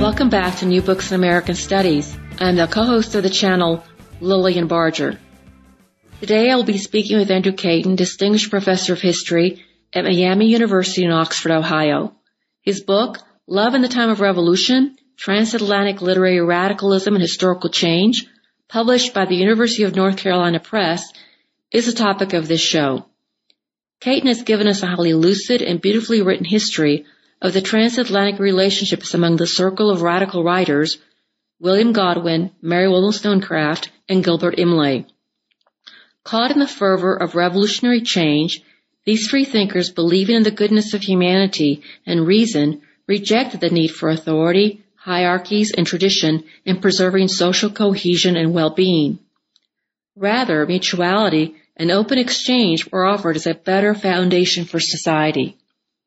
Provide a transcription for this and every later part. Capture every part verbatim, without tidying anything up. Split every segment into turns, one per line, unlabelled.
Welcome back to New Books in American Studies. I'm the co-host of the channel, Lillian Barger. Today I will be speaking with Andrew Caton, Distinguished Professor of History at Miami University in Oxford, Ohio. His book, Love in the Time of Revolution, Transatlantic Literary Radicalism and Historical Change, published by the University of North Carolina Press, is the topic of this show. Caton has given us a highly lucid and beautifully written history of the transatlantic relationships among the circle of radical writers, William Godwin, Mary Wollstonecraft, and Gilbert Imlay. Caught in the fervor of revolutionary change, these free thinkers, believing in the goodness of humanity and reason, rejected the need for authority, hierarchies, and tradition in preserving social cohesion and well-being. Rather, mutuality and open exchange were offered as a better foundation for society.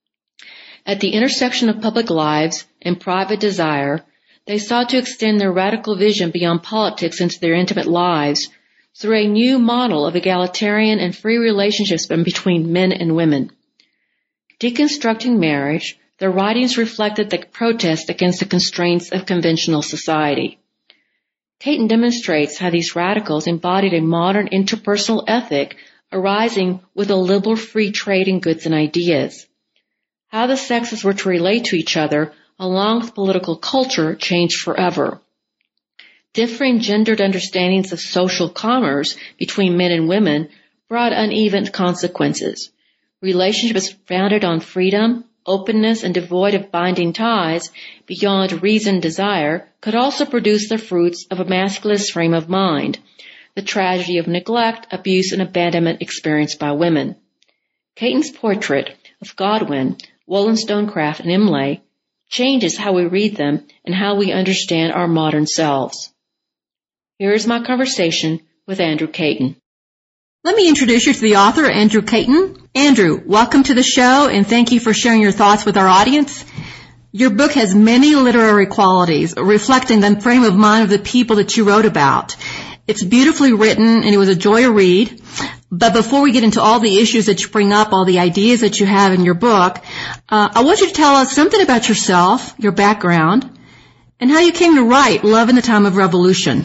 At the intersection of public lives and private desire, they sought to extend their radical vision beyond politics into their intimate lives through a new model of egalitarian and free relationships between men and women. Deconstructing marriage, their writings reflected the protest against the constraints of conventional society. Caton demonstrates how these radicals embodied a modern interpersonal ethic arising with a liberal free trade in goods and ideas. How the sexes were to relate to each other along with political culture changed forever. Differing gendered understandings of social commerce between men and women brought uneven consequences. Relationships founded on freedom, openness, and devoid of binding ties beyond reason and desire could also produce the fruits of a masculinist frame of mind, the tragedy of neglect, abuse, and abandonment experienced by women. Caton's portrait of Godwin, Wollstonecraft, and Imlay changes how we read them and how we understand our modern selves. Here is my conversation with Andrew Caton.
Let me introduce you to the author, Andrew Caton. Andrew, welcome to the show, and thank you for sharing your thoughts with our audience. Your book has many literary qualities, reflecting the frame of mind of the people that you wrote about. It's beautifully written, and it was a joy to read. But before we get into all the issues that you bring up, all the ideas that you have in your book, uh, I want you to tell us something about yourself, your background, and how you came to write Love in the Time of Revolution.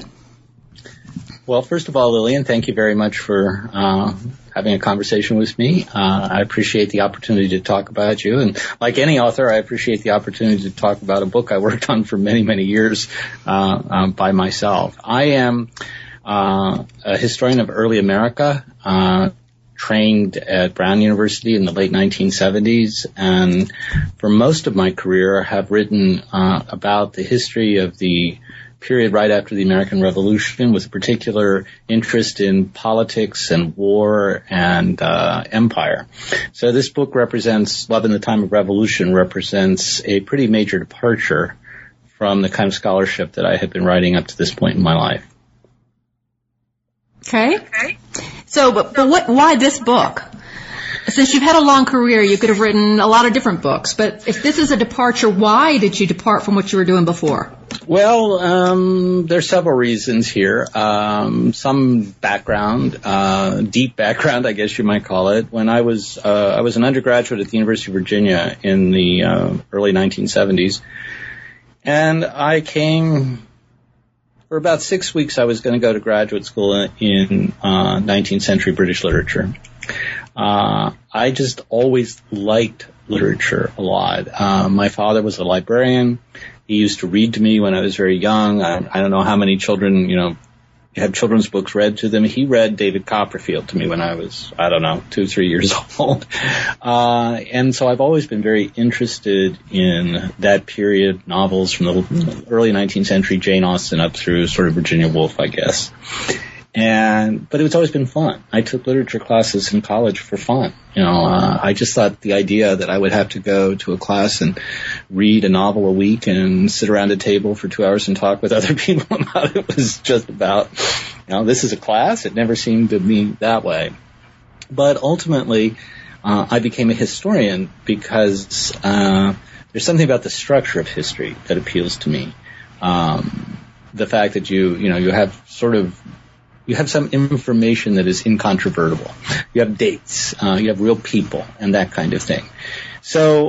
Well, first of all, Lillian, thank you very much for uh, having a conversation with me. Uh, I appreciate the opportunity to talk about you. And like any author, I appreciate the opportunity to talk about a book I worked on for many, many years uh, um, by myself. I am uh, a historian of early America, uh, trained at Brown University in the late nineteen seventies, and for most of my career have written uh, about the history of the period right after the American Revolution, with a particular interest in politics and war and uh, empire. So this book represents, Love in the Time of Revolution, represents a pretty major departure from the kind of scholarship that I had been writing up to this point in my life.
Okay. Okay. So, but, but what, why this book? Since you've had a long career, you could have written a lot of different books, but if this is a departure, why did you depart from what you were doing before?
Well, um, there's several reasons here. Um, some background, uh, deep background, I guess you might call it. When I was, uh, I was an undergraduate at the University of Virginia in the uh, early nineteen seventies, and I came for about six weeks. I was going to go to graduate school in uh, nineteenth century British literature. Uh, I just always liked literature a lot. Uh, my father was a librarian. He used to read to me when I was very young. I, I don't know how many children, you know, have children's books read to them. He read David Copperfield to me when I was, I don't know, two, three years old. Uh, and so I've always been very interested in that period, novels from the early nineteenth century, Jane Austen up through sort of Virginia Woolf, I guess. And, but it's always been fun. I took literature classes in college for fun. You know, uh, I just thought the idea that I would have to go to a class and read a novel a week and sit around a table for two hours and talk with other people about it was just about, you know, this is a class. It never seemed to me that way. But ultimately, uh, I became a historian because, uh, there's something about the structure of history that appeals to me. Um, the fact that you, you know, you have sort of, you have some information that is incontrovertible. You have dates, uh, you have real people, and that kind of thing. So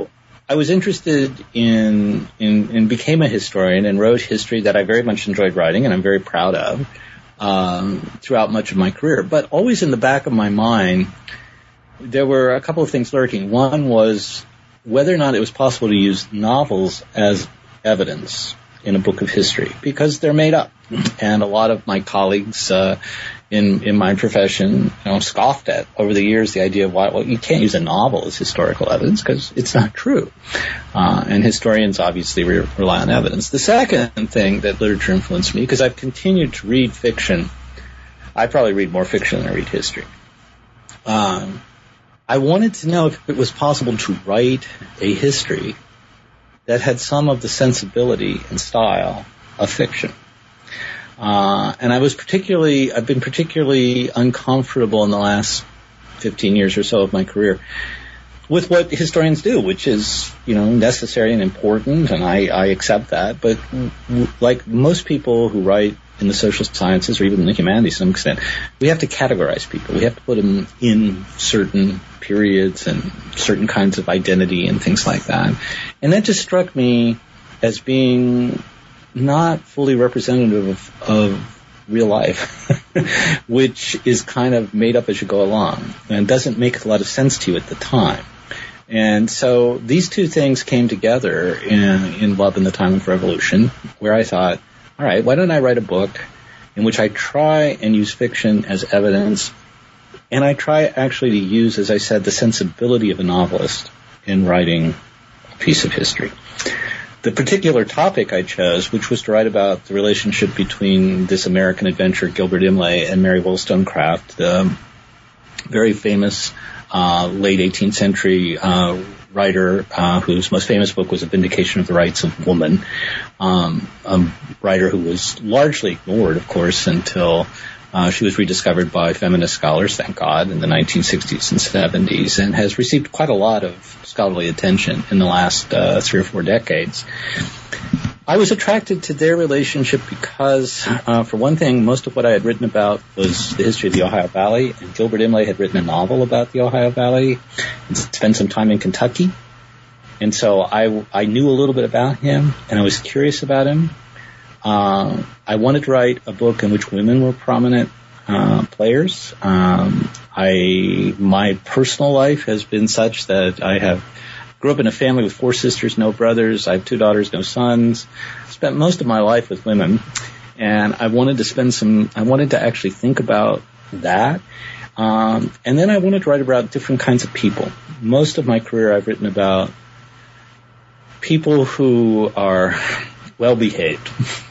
I was interested in, in, and became a historian and wrote history that I very much enjoyed writing and I'm very proud of, um, throughout much of my career. But always in the back of my mind, there were a couple of things lurking. One was whether or not it was possible to use novels as evidence in a book of history, because they're made up. And a lot of my colleagues, uh, in, in my profession, you know, scoffed at over the years the idea of why, well, you can't use a novel as historical evidence because it's not true. Uh, and historians obviously re- rely on evidence. The second thing that literature influenced me, because I've continued to read fiction, I probably read more fiction than I read history. Um, I wanted to know if it was possible to write a history that had some of the sensibility and style of fiction. Uh, and I was particularly, I've been particularly uncomfortable in the last fifteen years or so of my career with what historians do, which is, you know, necessary and important, and I, I accept that. But w- like most people who write in the social sciences or even in the humanities to some extent, we have to categorize people. We have to put them in certain periods and certain kinds of identity and things like that. And that just struck me as being not fully representative of, of real life, which is kind of made up as you go along and doesn't make a lot of sense to you at the time. And so these two things came together in, in Love in the Time of Revolution, where I thought, all right, why don't I write a book in which I try and use fiction as evidence, and I try actually to use, as I said, the sensibility of a novelist in writing a piece of history. The particular topic I chose, which was to write about the relationship between this American adventurer, Gilbert Imlay, and Mary Wollstonecraft, the very famous uh, late eighteenth century uh, writer uh, whose most famous book was A Vindication of the Rights of Woman, um, a writer who was largely ignored, of course, until Uh, she was rediscovered by feminist scholars, thank God, in the nineteen sixties and seventies, and has received quite a lot of scholarly attention in the last uh, three or four decades. I was attracted to their relationship because, uh, for one thing, most of what I had written about was the history of the Ohio Valley, and Gilbert Imlay had written a novel about the Ohio Valley and spent some time in Kentucky. And so I, I knew a little bit about him, and I was curious about him. Uh, I wanted to write a book in which women were prominent uh, players. Um, I my personal life has been such that I have grew up in a family with four sisters, no brothers. I have two daughters, no sons. Spent most of my life with women, and I wanted to spend some. I wanted to actually think about that, um, and then I wanted to write about different kinds of people. Most of my career, I've written about people who are well behaved.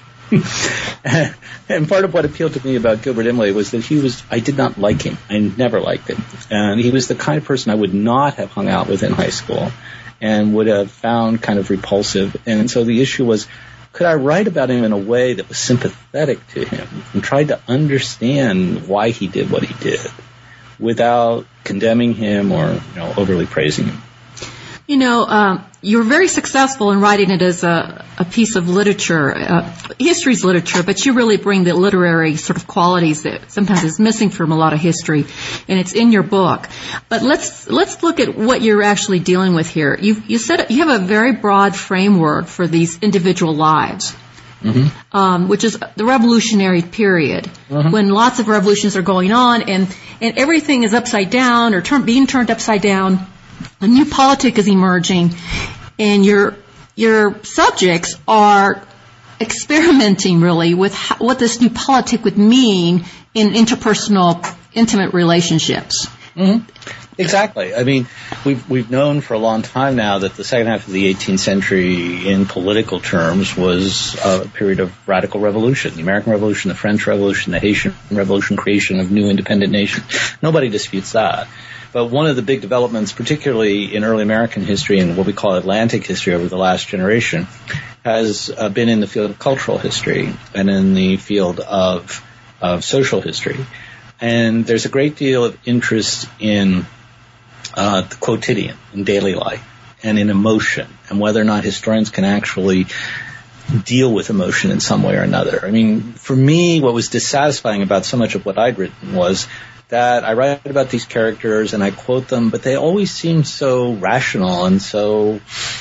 And part of what appealed to me about Gilbert Imlay was that he was, I did not like him. I never liked him. And he was the kind of person I would not have hung out with in high school and would have found kind of repulsive. And so the issue was, could I write about him in a way that was sympathetic to him and tried to understand why he did what he did without condemning him or, you know, overly praising him?
You know, um, you're very successful in writing it as a, a piece of literature. Uh, history's literature, but you really bring the literary sort of qualities that sometimes is missing from a lot of history, and it's in your book. But let's let's look at what you're actually dealing with here. You you said you have a very broad framework for these individual lives. Mm-hmm. Um, which is the revolutionary period, mm-hmm. when lots of revolutions are going on, and, and everything is upside down or turn, being turned upside down. A new politic is emerging, and your your subjects are experimenting really with how, what this new politic would mean in interpersonal, intimate relationships.
Mm-hmm. Exactly. I mean, we've we've known for a long time now that the second half of the eighteenth century, in political terms, was a period of radical revolution. The American Revolution, the French Revolution, the Haitian Revolution, creation of new independent nations. Nobody disputes that. But one of the big developments, particularly in early American history and what we call Atlantic history over the last generation, has uh, been in the field of cultural history and in the field of of social history. And there's a great deal of interest in uh, the quotidian, in daily life, and in emotion, and whether or not historians can actually deal with emotion in some way or another. I mean, for me, what was dissatisfying about so much of what I'd written was that I write about these characters and I quote them, but they always seem so rational and so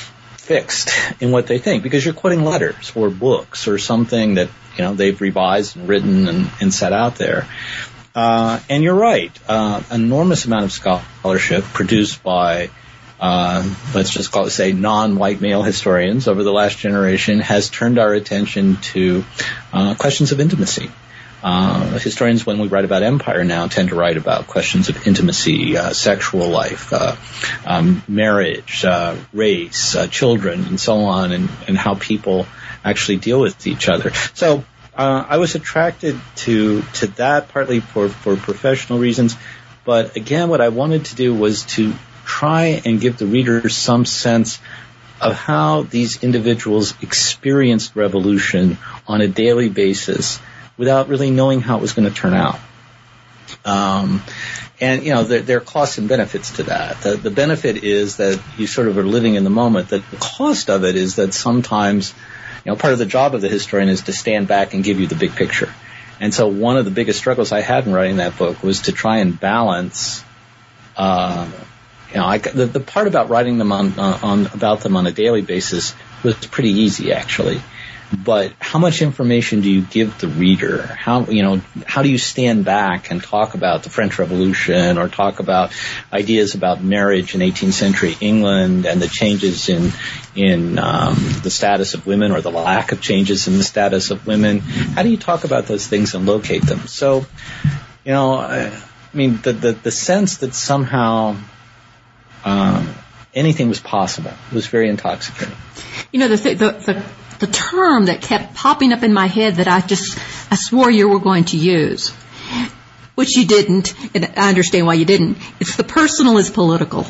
fixed in what they think, because you're quoting letters or books or something that, you know, they've revised and written and, and set out there. Uh, and you're right, uh, enormous amount of scholarship produced by, uh, let's just call it, say, non-white male historians over the last generation has turned our attention to uh, questions of intimacy. Uh, historians, when we write about empire now, tend to write about questions of intimacy, uh, sexual life, uh, um, marriage, uh, race, uh, children, and so on, and, and how people actually deal with each other. So uh, I was attracted to to that partly for, for professional reasons, but again, what I wanted to do was to try and give the reader some sense of how these individuals experienced revolution on a daily basis, without really knowing how it was going to turn out. Um, and, you know, there, there are costs and benefits to that. The, the benefit is that you sort of are living in the moment. The cost of it is that sometimes, you know, part of the job of the historian is to stand back and give you the big picture. And so one of the biggest struggles I had in writing that book was to try and balance, uh, you know, I, the, the part about writing them on, uh, on, about them on a daily basis was pretty easy, actually. But how much information do you give the reader? How, you know, how do you stand back and talk about the French Revolution or talk about ideas about marriage in eighteenth century England and the changes in, in, um, the status of women or the lack of changes in the status of women? How do you talk about those things and locate them? So, you know, I, I mean, the, the, the sense that somehow, um, anything was possible was very intoxicating.
You know, the, th- the, the, the term that kept popping up in my head that I just, I swore you were going to use, which you didn't, and I understand why you didn't. It's the personal is political.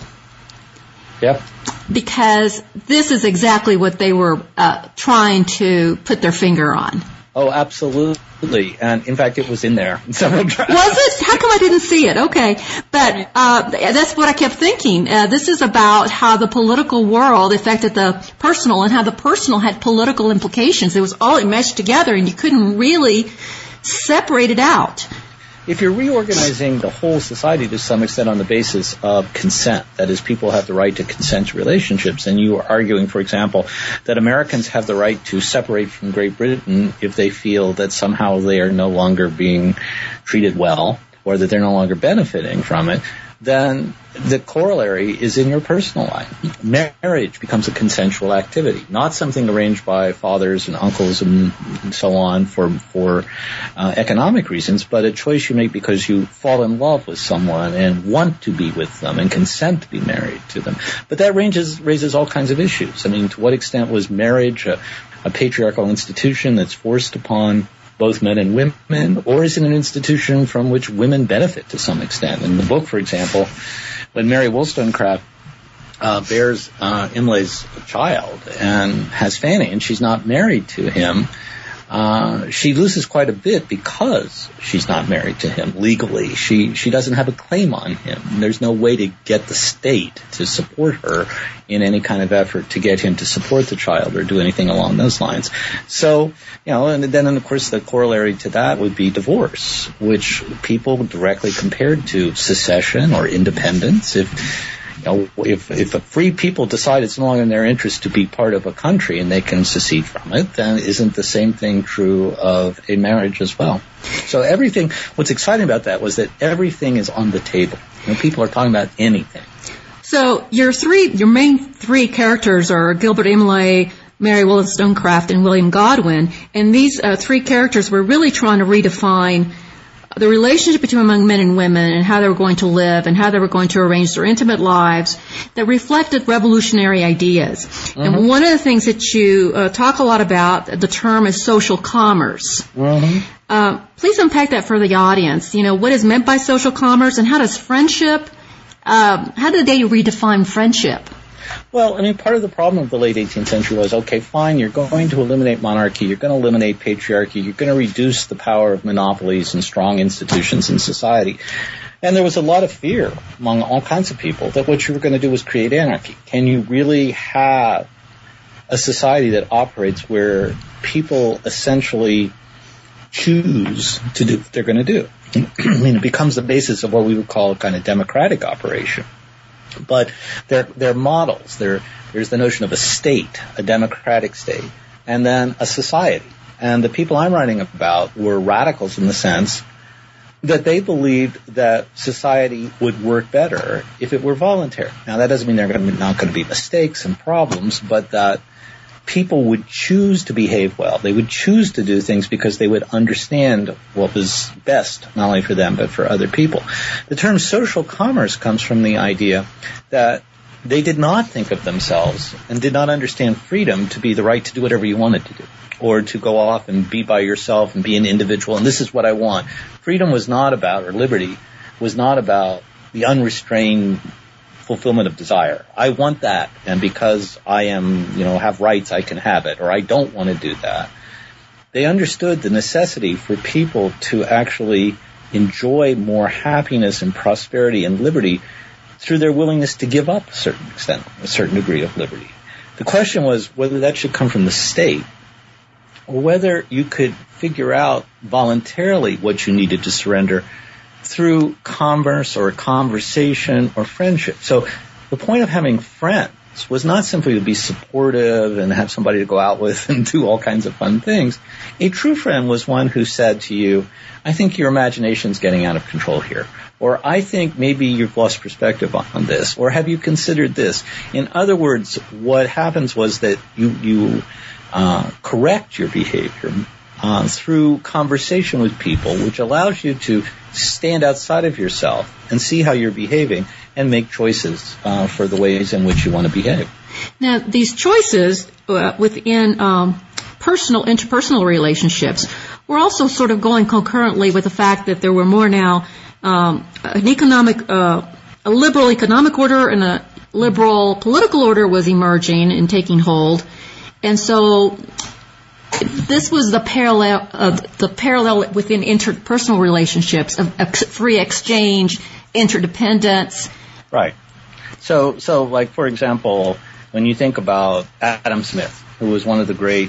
Yep.
Because this is exactly what they were uh, trying to put their finger on.
Oh, absolutely. And in fact, it was in there in several drafts.
Was it? How come I didn't see it? Okay. But uh, that's what I kept thinking. Uh, this is about how the political world affected the personal and how the personal had political implications. It was all enmeshed together and you couldn't really separate it out.
If you're reorganizing the whole society to some extent on the basis of consent, that is, people have the right to consent to relationships, and you are arguing, for example, that Americans have the right to separate from Great Britain if they feel that somehow they are no longer being treated well or that they're no longer benefiting from it, then the corollary is in your personal life. Marriage becomes a consensual activity, not something arranged by fathers and uncles and, and so on for for uh, economic reasons, but a choice you make because you fall in love with someone and want to be with them and consent to be married to them. But that ranges, raises all kinds of issues. I mean, to what extent was marriage a, a patriarchal institution that's forced upon both men and women, or is it an institution from which women benefit to some extent? In the book, for example, when Mary Wollstonecraft uh, bears uh, Imlay's child and has Fanny, and she's not married to him, uh, she loses quite a bit because she's not married to him legally. She she doesn't have a claim on him. There's no way to get the state to support her in any kind of effort to get him to support the child or do anything along those lines. So, you know, and then, of course, the corollary to that would be divorce, which people directly compared to secession or independence. If You know, if, if a free people decide it's no longer in their interest to be part of a country and they can secede from it, then isn't the same thing true of a marriage as well? So everything, what's exciting about that was that everything is on the table. You know, people are talking about anything.
So your three, your main three characters are Gilbert Imlay, Mary Wollstonecraft, and William Godwin. And these uh, three characters were really trying to redefine the relationship between among men and women and how they were going to live and how they were going to arrange their intimate lives that reflected revolutionary ideas. Mm-hmm. And one of the things that you uh, talk a lot about, the term is social commerce. Mm-hmm. Uh, please unpack that for the audience. You know, what is meant by social commerce and how does friendship, uh, how did they redefine friendship?
Well, I mean, part of the problem of the late eighteenth century was, okay, fine, you're going to eliminate monarchy, you're going to eliminate patriarchy, you're going to reduce the power of monopolies and strong institutions in society. And there was a lot of fear among all kinds of people that what you were going to do was create anarchy. Can you really have a society that operates where people essentially choose to do what they're going to do? I mean, it becomes the basis of what we would call a kind of democratic operation. But they're, they're models. They're, there's the notion of a state, a democratic state, and then a society. And the people I'm writing about were radicals in the sense that they believed that society would work better if it were voluntary. Now, that doesn't mean there are not going to be mistakes and problems, but that people would choose to behave well. They would choose to do things because they would understand what was best, not only for them, but for other people. The term social commerce comes from the idea that they did not think of themselves and did not understand freedom to be the right to do whatever you wanted to do, or to go off and be by yourself and be an individual, and this is what I want. Freedom was not about, or liberty was not about the unrestrained fulfillment of desire. I want that, and because I am, you know, have rights, I can have it, or I don't want to do that. They understood the necessity for people to actually enjoy more happiness and prosperity and liberty through their willingness to give up a certain extent, a certain degree of liberty. The question was whether that should come from the state, or whether you could figure out voluntarily what you needed to surrender through commerce or conversation or friendship. So the point of having friends was not simply to be supportive and have somebody to go out with and do all kinds of fun things. A true friend was one who said to you, I think your imagination's getting out of control here. Or I think maybe you've lost perspective on, on this. Or have you considered this? In other words, what happens was that you, you uh, correct your behavior uh, through conversation with people, which allows you to stand outside of yourself and see how you're behaving and make choices uh, for the ways in which you want to behave.
Now, these choices uh, within um, personal, interpersonal relationships were also sort of going concurrently with the fact that there were more now um, an economic, uh, a liberal economic order and a liberal political order was emerging and taking hold, and so this was the parallel, uh, the parallel within interpersonal relationships of ex- free exchange, interdependence.
Right. So, so like for example, when you think about Adam Smith, who was one of the great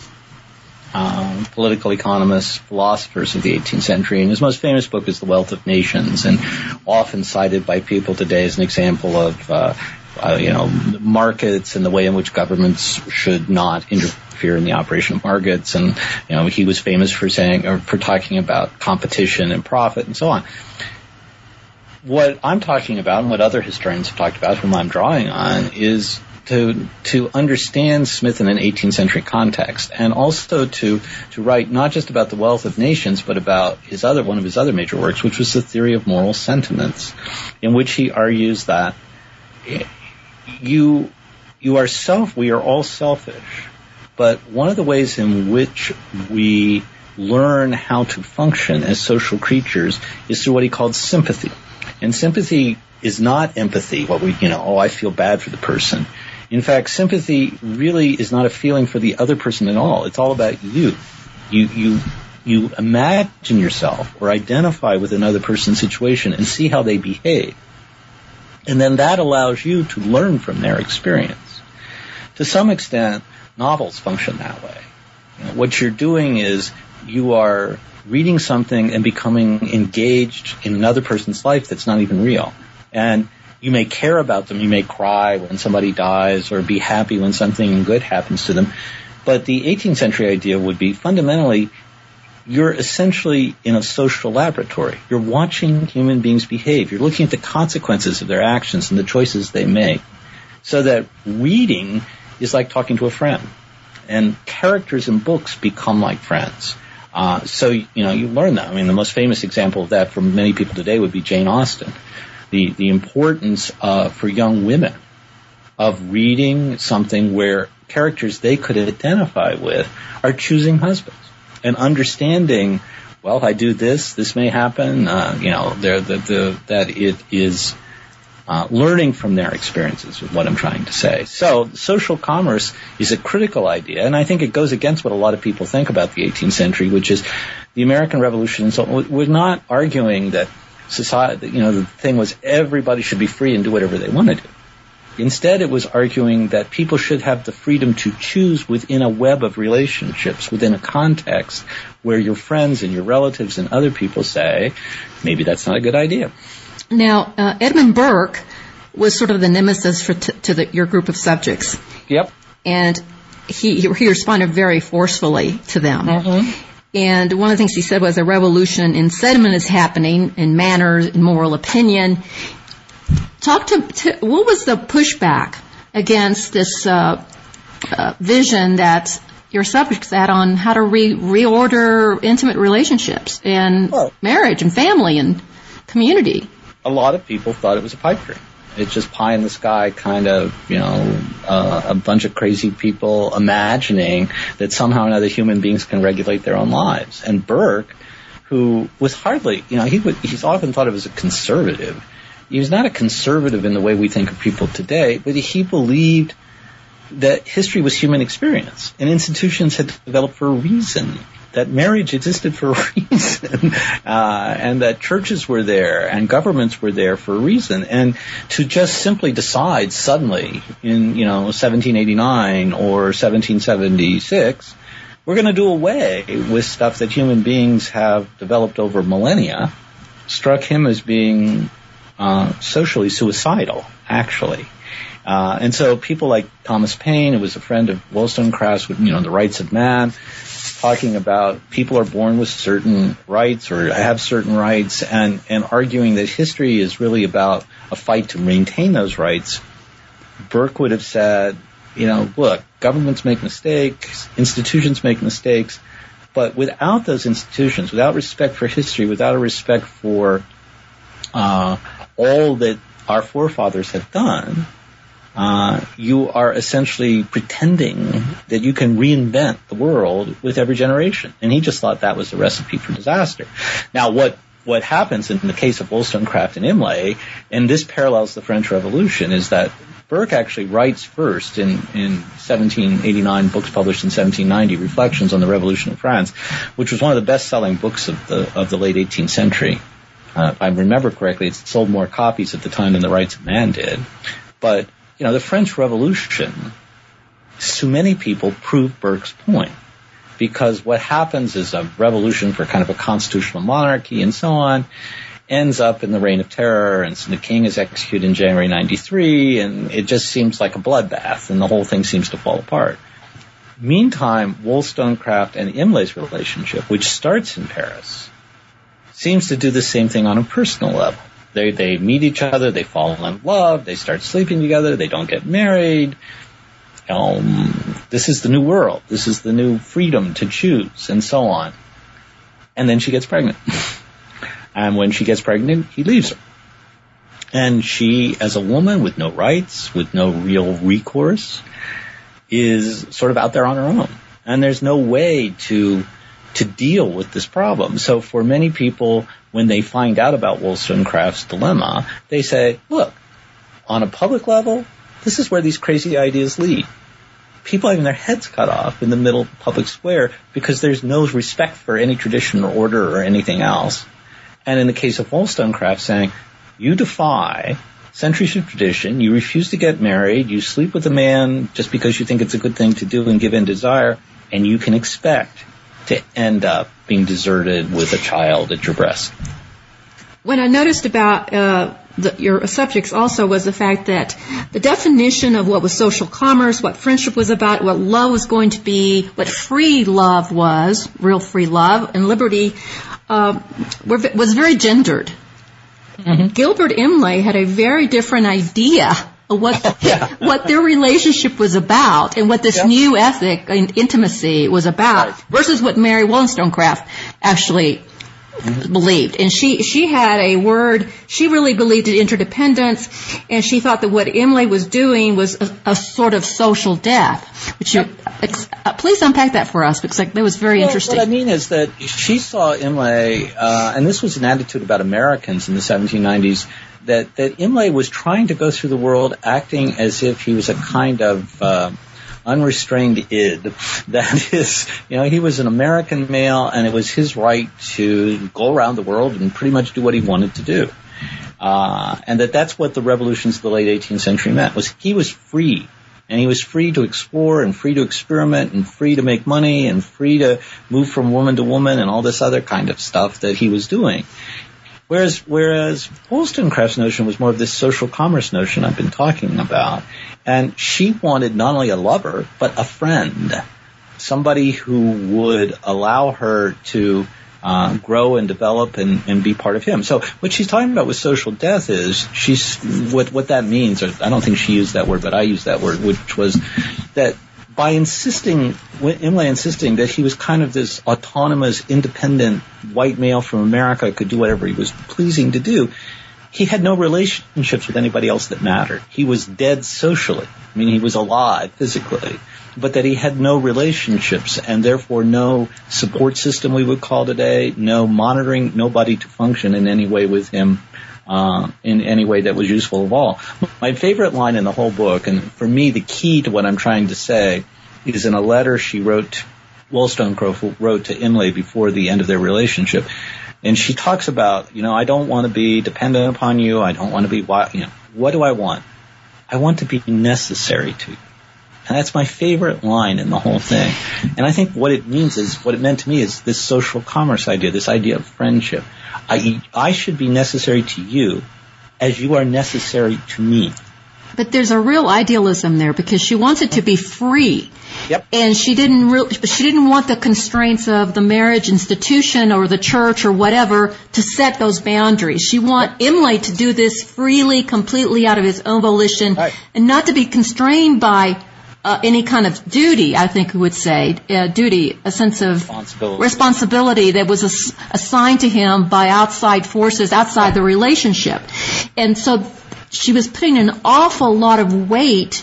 um, political economists, philosophers of the eighteenth century, and his most famous book is The Wealth of Nations, and often cited by people today as an example of, uh, uh, you know, markets and the way in which governments should not interfere in the operation of markets. And, you know, he was famous for saying, or for talking about competition and profit and so on. What I'm talking about, and what other historians have talked about, whom I'm drawing on, is to to understand Smith in an eighteenth century context, and also to to write not just about the Wealth of Nations, but about his other one of his other major works, which was the Theory of Moral Sentiments, in which he argues that you you are self, we are all selfish, but one of the ways in which we learn how to function as social creatures is through what he called sympathy. And sympathy is not empathy, what we, you know, oh, I feel bad for the person. In fact, sympathy really is not a feeling for the other person at all. It's all about you. You, you, you imagine yourself or identify with another person's situation and see how they behave. And then that allows you to learn from their experience. To some extent, novels function that way. You know, what you're doing is you are reading something and becoming engaged in another person's life that's not even real. And you may care about them. You may cry when somebody dies or be happy when something good happens to them. But the eighteenth century idea would be fundamentally you're essentially in a social laboratory. You're watching human beings behave. You're looking at the consequences of their actions and the choices they make. So that reading is like talking to a friend. And characters in books become like friends. Uh, so, you know, you learn that. I mean, the most famous example of that for many people today would be Jane Austen. The, the importance uh, for young women of reading something where characters they could identify with are choosing husbands and understanding, well, if I do this, this may happen. Uh, you know, the, the, that it is uh, learning from their experiences is what I'm trying to say. So social commerce is a critical idea, and I think it goes against what a lot of people think about the eighteenth century, which is the American Revolution. So we're not arguing that society, you know, the thing was everybody should be free and do whatever they want to do. Instead, it was arguing that people should have the freedom to choose within a web of relationships, within a context where your friends and your relatives and other people say, maybe that's not a good idea.
Now, uh, Edmund Burke was sort of the nemesis for t- to the, your group of subjects.
Yep.
And he he responded very forcefully to them. Mm-hmm. And one of the things he said was a revolution in sentiment is happening, in manners, in moral opinion. Talk to, to what was the pushback against this uh, uh, vision that your subjects had on how to re- reorder intimate relationships and well, marriage and family and community?
A lot of people thought it was a pipe dream. It's just pie in the sky kind of, you know, uh, a bunch of crazy people imagining that somehow or another human beings can regulate their own lives. And Burke, who was hardly, you know, he would, he's often thought of as a conservative. He was not a conservative in the way we think of people today, but he believed that history was human experience and institutions had developed for a reason, that marriage existed for a reason, uh, and that churches were there and governments were there for a reason. And to just simply decide suddenly in, you know, seventeen eighty-nine or seventeen seventy-six, we're going to do away with stuff that human beings have developed over millennia, struck him as being uh, socially suicidal, actually. Uh, and so people like Thomas Paine, who was a friend of Wollstonecraft's, you know, The Rights of Man, talking about people are born with certain rights or have certain rights, and, and arguing that history is really about a fight to maintain those rights. Burke would have said, you know, look, governments make mistakes, institutions make mistakes, but without those institutions, without respect for history, without a respect for uh, all that our forefathers have done, Uh, you are essentially pretending that you can reinvent the world with every generation. And he just thought that was the recipe for disaster. Now, what, what happens in the case of Wollstonecraft and Imlay, and this parallels the French Revolution, is that Burke actually writes first in, in seventeen eighty-nine, books published in seventeen ninety, Reflections on the Revolution in France, which was one of the best-selling books of the, of the late eighteenth century. Uh, if I remember correctly, it sold more copies at the time than The Rights of Man did. But you know, the French Revolution, to many people, proved Burke's point. Because what happens is a revolution for kind of a constitutional monarchy and so on ends up in the Reign of Terror, and so the king is executed in January ninety-three, and it just seems like a bloodbath, and the whole thing seems to fall apart. Meantime, Wollstonecraft and Imlay's relationship, which starts in Paris, seems to do the same thing on a personal level. They they meet each other, they fall in love, they start sleeping together, they don't get married. Um, this is the new world. This is the new freedom to choose, and so on. And then she gets pregnant. And when she gets pregnant, he leaves her. And she, as a woman with no rights, with no real recourse, is sort of out there on her own. And there's no way to to deal with this problem. So for many people, when they find out about Wollstonecraft's dilemma, they say, look, on a public level, this is where these crazy ideas lead. People having their heads cut off in the middle of the public square because there's no respect for any tradition or order or anything else. And in the case of Wollstonecraft, saying, you defy centuries of tradition, you refuse to get married, you sleep with a man just because you think it's a good thing to do and give in desire, and you can expect to end up being deserted with a child at your breast.
What I noticed about uh, the, your subjects also was the fact that the definition of what was social commerce, what friendship was about, what love was going to be, what free love was, real free love, and liberty, uh, were, was very gendered. Mm-hmm. Gilbert Imlay had a very different idea of what yeah. what their relationship was about and what this yeah. new ethic and intimacy was about, right. versus what Mary Wollstonecraft actually mm-hmm. believed. And she she had a word, she really believed in interdependence, and she thought that what Imlay was doing was a, a sort of social death. Which yep. you, uh, please unpack that for us, because like, that was very
well,
interesting.
What I mean is that she saw Imlay, uh, and this was an attitude about Americans in the seventeen nineties, that, that Imlay was trying to go through the world acting as if he was a kind of uh, unrestrained id. That is, you know, he was an American male, and it was his right to go around the world and pretty much do what he wanted to do. Uh, and that that's what the revolutions of the late eighteenth century meant, was he was free. And he was free to explore and free to experiment and free to make money and free to move from woman to woman and all this other kind of stuff that he was doing. Whereas, whereas Wollstonecraft's notion was more of this social commerce notion I've been talking about. And she wanted not only a lover, but a friend. Somebody who would allow her to uh, grow and develop and, and be part of him. So what she's talking about with social death is she's what what that means. Or I don't think she used that word, but I used that word, which was that by insisting, Imlay insisting that he was kind of this autonomous, independent white male from America, could do whatever he was pleasing to do. He had no relationships with anybody else that mattered. He was dead socially. I mean, he was alive physically, but that he had no relationships and therefore no support system we would call today, no monitoring, nobody to function in any way with him, uh, in any way that was useful of all. My favorite line in the whole book, and for me the key to what I'm trying to say, is in a letter she wrote, Wollstonecraft wrote to Imlay before the end of their relationship. And she talks about, you know, I don't want to be dependent upon you. I don't want to be, you know, what do I want? I want to be necessary to you. And that's my favorite line in the whole thing. And I think what it means is, what it meant to me is this social commerce idea, this idea of friendship. I, I should be necessary to you as you are necessary to me.
But there's a real idealism there because she wants it to be free.
Yep.
And she didn't re- she didn't want the constraints of the marriage institution or the church or whatever to set those boundaries. She want Imlay to do this freely, completely out of his own volition, right, and not to be constrained by uh, any kind of duty, I think we would say, uh, duty, a sense of
responsibility,
responsibility that was ass- assigned to him by outside forces, outside the relationship. And so she was putting an awful lot of weight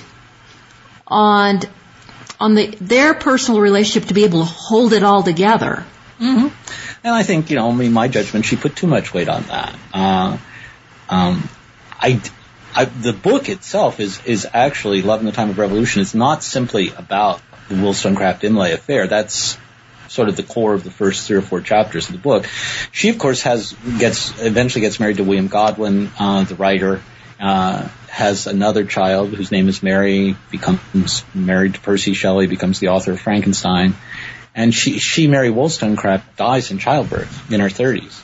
on on the their personal relationship to be able to hold it all together.
Mm-hmm. And I think, you know, I mean, my judgment, she put too much weight on that. Uh, um, I, I, the book itself is is actually Love in the Time of Revolution. It's not simply about the Wollstonecraft-Imlay affair. That's sort of the core of the first three or four chapters of the book. She, of course, has gets eventually gets married to William Godwin, uh, the writer. Uh, has another child whose name is Mary, becomes married to Percy Shelley, becomes the author of Frankenstein. And she, she Mary Wollstonecraft, dies in childbirth in her thirties.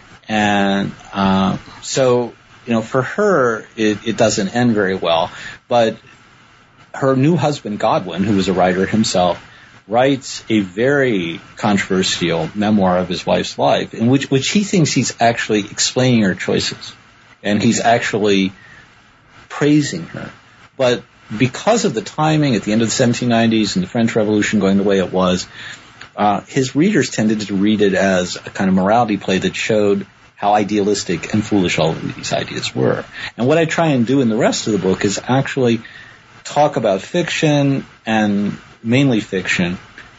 And uh, so, you know, for her, it, it doesn't end very well. But her new husband, Godwin, who was a writer himself, writes a very controversial memoir of his wife's life, in which, which he thinks he's actually explaining her choices. And he's actually praising her. But because of the timing at the end of the seventeen nineties and the French Revolution going the way it was, uh, his readers tended to read it as a kind of morality play that showed how idealistic and foolish all of these ideas were. And what I try and do in the rest of the book is actually talk about fiction, and mainly fiction,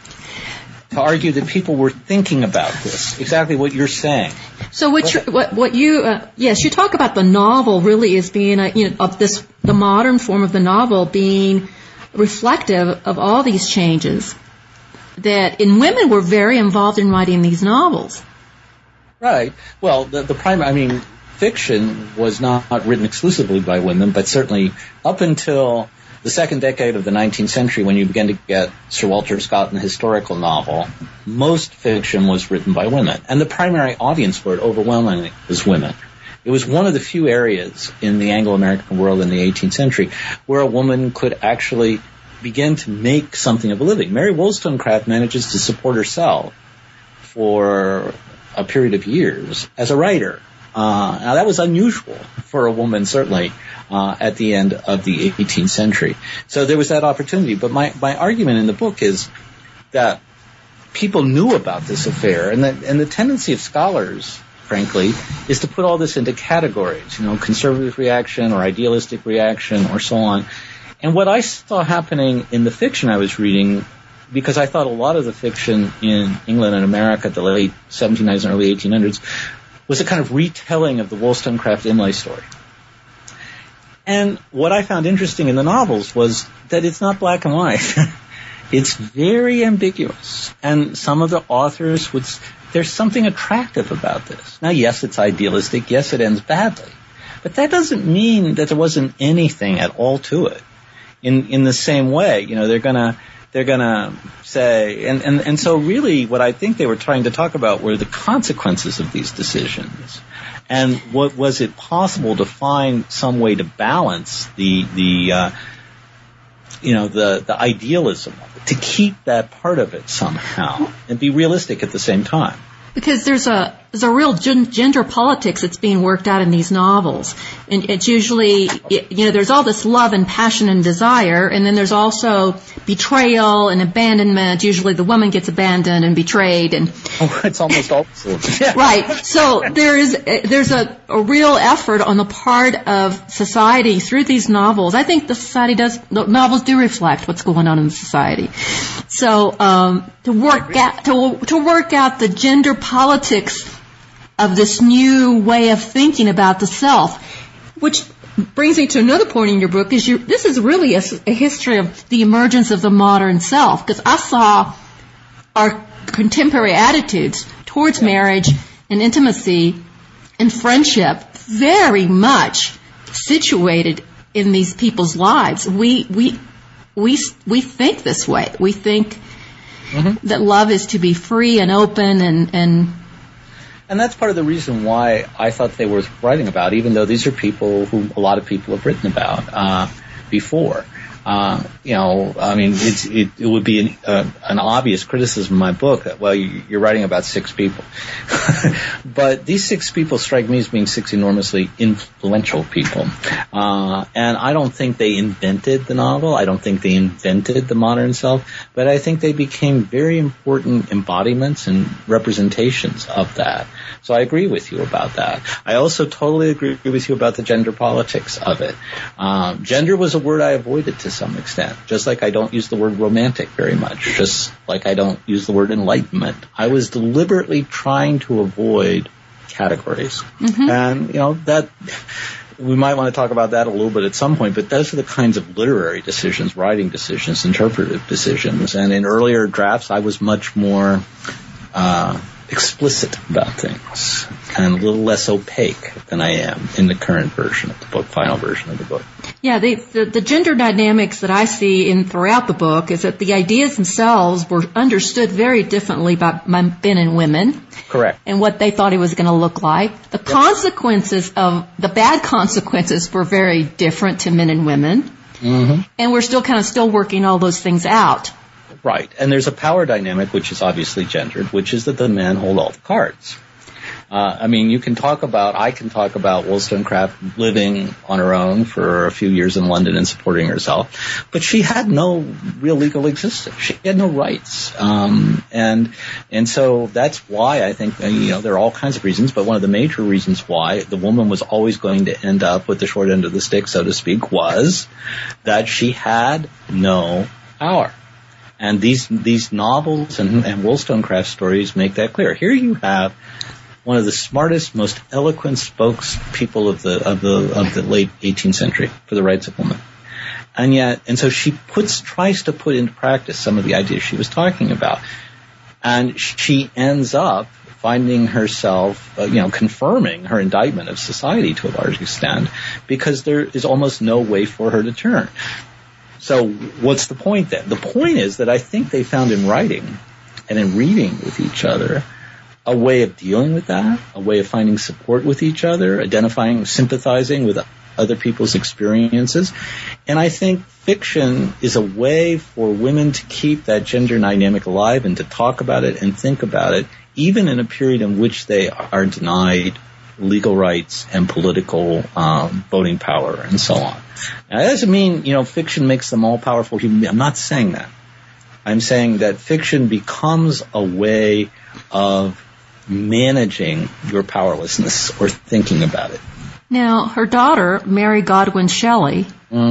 to argue that people were thinking about this, exactly what you're saying.
So what you, what, what you, uh, yes, you talk about the novel really as being a, you know, of this, the modern form of the novel being reflective of all these changes, that in women were very involved in writing these novels.
Right. Well, the, the primary, I mean, fiction was not, not written exclusively by women, but certainly up until the second decade of the nineteenth century, when you begin to get Sir Walter Scott in the historical novel, most fiction was written by women. And the primary audience for it overwhelmingly was women. It was one of the few areas in the Anglo-American world in the eighteenth century where a woman could actually begin to make something of a living. Mary Wollstonecraft manages to support herself for a period of years as a writer. Uh, now that was unusual for a woman, certainly, uh, at the end of the eighteenth century. So there was that opportunity. But my, my argument in the book is that people knew about this affair, and the, and the tendency of scholars, frankly, is to put all this into categories, you know, conservative reaction or idealistic reaction or so on. And what I saw happening in the fiction I was reading, because I thought a lot of the fiction in England and America at the late seventeen nineties and early eighteen hundreds was a kind of retelling of the Wollstonecraft-Imlay story. And what I found interesting in the novels was that it's not black and white. It's very ambiguous. And some of the authors would, there's something attractive about this. Now, yes, it's idealistic. Yes, it ends badly. But that doesn't mean that there wasn't anything at all to it. In, in the same way, you know, they're gonna, they're gonna say, and, and, and so really what I think they were trying to talk about were the consequences of these decisions. And what was it possible to find some way to balance the the uh, you know the the idealism of it, to keep that part of it somehow and be realistic at the same time?
Because there's a there's a real gen- gender politics that's being worked out in these novels, and it's usually it, you know there's all this love and passion and desire, and then there's also betrayal and abandonment. Usually the woman gets abandoned and betrayed, and
oh, it's almost opposite. Yeah.
Right. So there is there's a, a real effort on the part of society through these novels. I think the society does the novels do reflect what's going on in society. So um, to work out to to work out the gender politics of this new way of thinking about the self, which brings me to another point in your book, is you, this is really a, a history of the emergence of the modern self, because I saw our contemporary attitudes towards marriage and intimacy and friendship very much situated in these people's lives. We we we we think this way. We think mm-hmm. that love is to be free and open and and
And that's part of the reason why I thought they were worth writing about, even though these are people who a lot of people have written about uh, before. Uh, you know, I mean, it's, it, it would be an, uh, an obvious criticism of my book that, well, you, you're writing about six people. But these six people strike me as being six enormously influential people. Uh, and I don't think they invented the novel. I don't think they invented the modern self. But I think they became very important embodiments and representations of that. So I agree with you about that. I also totally agree with you about the gender politics of it. Um, gender was a word I avoided to some extent, just like I don't use the word romantic very much, just like I don't use the word enlightenment. I was deliberately trying to avoid categories. Mm-hmm. And, you know, that we might want to talk about that a little bit at some point, but those are the kinds of literary decisions, writing decisions, interpretive decisions. And in earlier drafts, I was much more uh explicit about things and a little less opaque than I am in the current version of the book, final version of the book.
Yeah, the, the, the gender dynamics that I see in throughout the book is that the ideas themselves were understood very differently by men and women.
Correct.
And what they thought it was going to look like. The yep. consequences of, the bad consequences were very different to men and women. Mm-hmm. And we're still kind of still working all those things out.
Right. And there's a power dynamic, which is obviously gendered, which is that the men hold all the cards. Uh, I mean, you can talk about, I can talk about Wollstonecraft living on her own for a few years in London and supporting herself, but she had no real legal existence. She had no rights. Um, and, and so that's why I think, you know, there are all kinds of reasons, but one of the major reasons why the woman was always going to end up with the short end of the stick, so to speak, was that she had no power. And these these novels and, and Wollstonecraft stories make that clear. Here you have one of the smartest, most eloquent spokespeople of the of the of the late eighteenth century for the rights of women, and yet, and so she puts tries to put into practice some of the ideas she was talking about, and she ends up finding herself, uh, you know, confirming her indictment of society to a large extent, because there is almost no way for her to turn. So what's the point then? The point is that I think they found in writing and in reading with each other a way of dealing with that, a way of finding support with each other, identifying, sympathizing with other people's experiences. And I think fiction is a way for women to keep that gender dynamic alive and to talk about it and think about it, even in a period in which they are denied legal rights and political um, voting power and so on. Now, that doesn't mean, you know, fiction makes them all powerful human beings. I'm not saying that. I'm saying that fiction becomes a way of managing your powerlessness or thinking about it.
Now, her daughter, Mary Godwin Shelley,